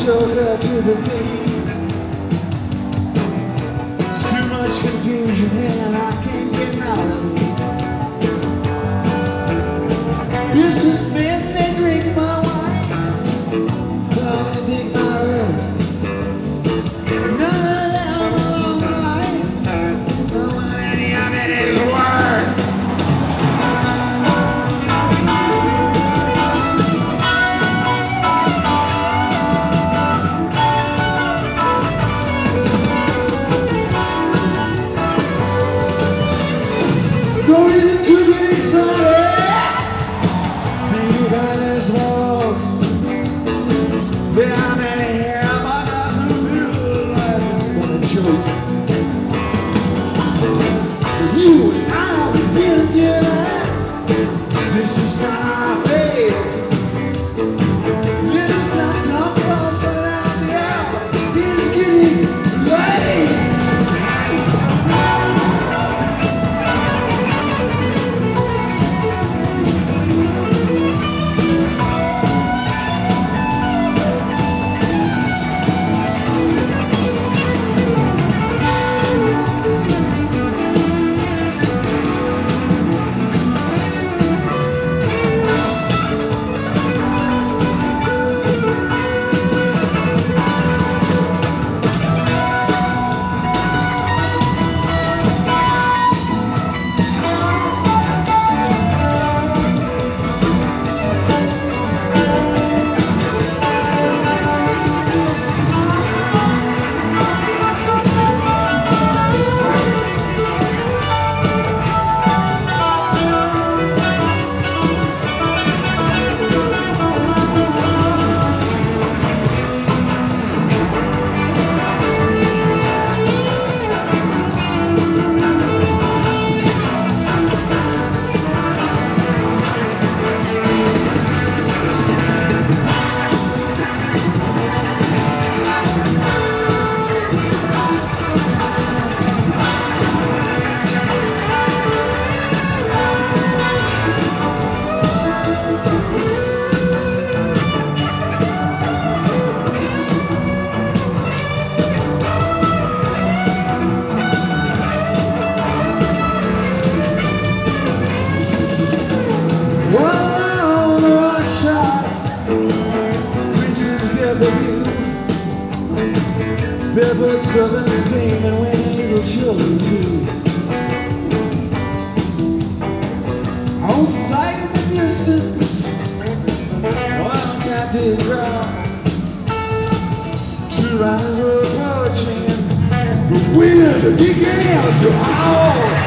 joker to the thief. It's too much confusion here and I can't get out of it. Businessmen, they drink my wine, come and dig my earth. None of them along the line know what any of it is worth. No reason to get excited. Baby, that is love. Behind that hair, my eyes will feel like it's been a joke. You and I have been together. This is not our fate. Let us not talk about without the hour. It's getting late. Barefoot servants came and went, and little children too. Outside in the distance, one captive crowd. Two riders were approaching, and the wind began to howl.